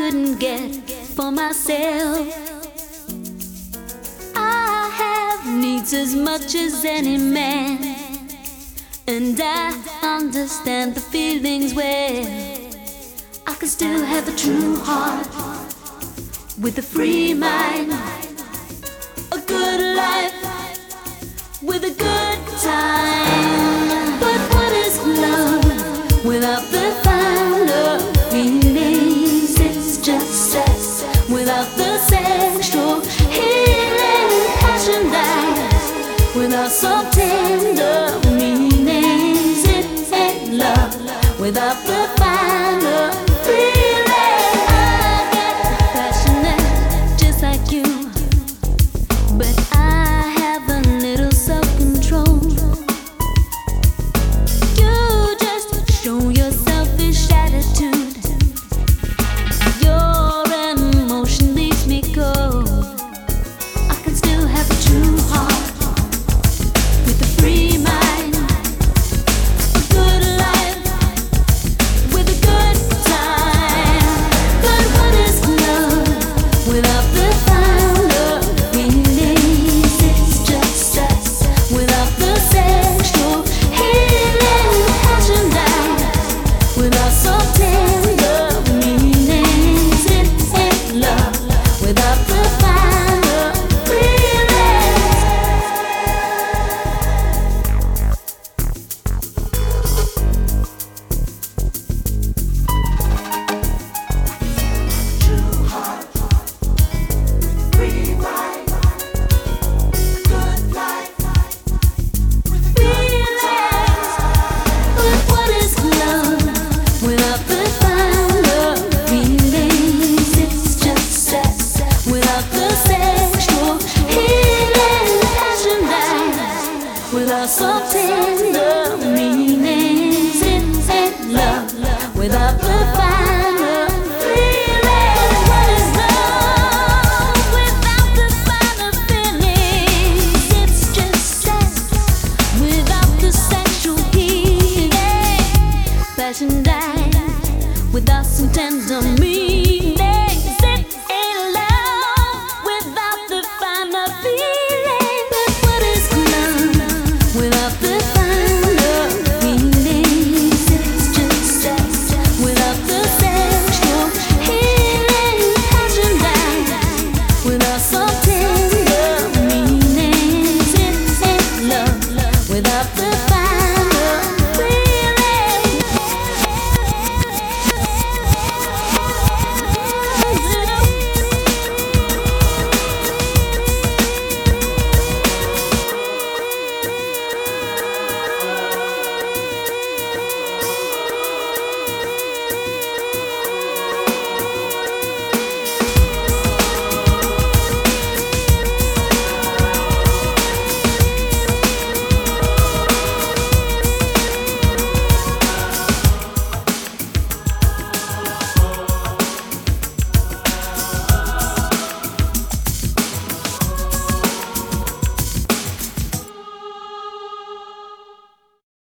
couldn't get for myself. I have needs as much as any man, and I understand the feelings well. I can still have a true heart with a free mind, a good life with a good time. But what is love without the finer feelings? It's just sex without the sexual healing, passion lies without some tender meanings. It ain't love without the